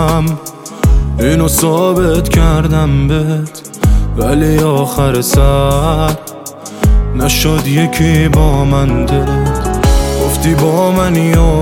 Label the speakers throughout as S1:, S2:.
S1: بودم، اینو ثابت کردم بهت، ولی آخر سر نشد یکی با من دلت. گفتی با منی و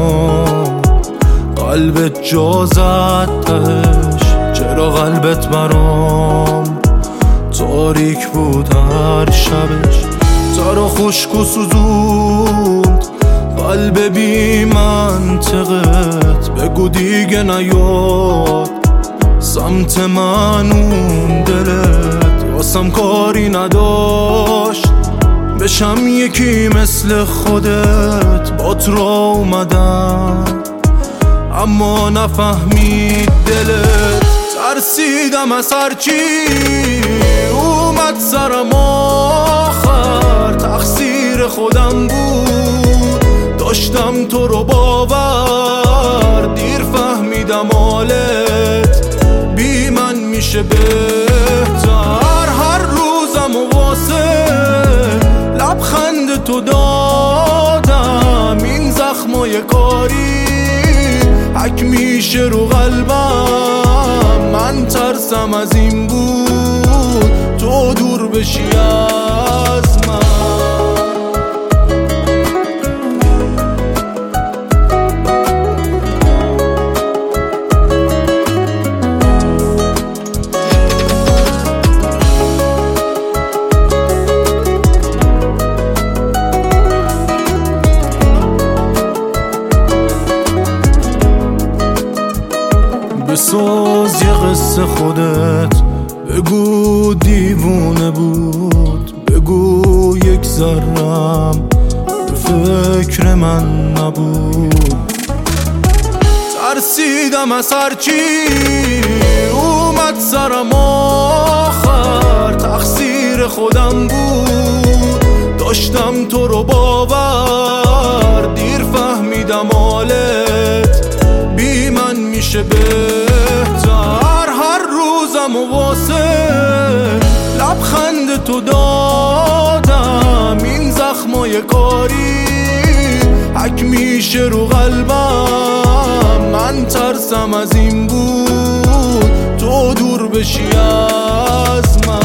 S1: قلبت جا زد تهش، چرا قلبت برام تاریک بود هر شبش؟ ترا خشک و سوزوند قلب بی منطقت، بگو دیگه نیاد سمت من اون دلت. واسم کاری نداشت بشم یکی مثل خودت، بات را اومدم اما نفهمید دلت. ترسیدم از هرچی اومد سرم، آخر تقصیر خودم بود، داشتم تو رو باور، دیر فهمیدم حالت بی من میشه بهتر. هر روزم و واسه لبخند تو دادم، این زخمای کاری حک میشه رو قلبم. من ترسم از این بود تو دور بشی از من. بساز یه قصه خودت، بگو دیوونه بود، بگو یک ذرم به فکر من نبود. ترسیدم از هرچی اومد سرم، آخر تقصیر خودم بود، داشتم تو رو باور، دیر فهمیدم حالت بی من میشه بهتر. هر روزم و واسه لبخند تو دادم، این زخمای کاری حک میشه رو قلبم. من ترسم از این بود تو دور بشی از من.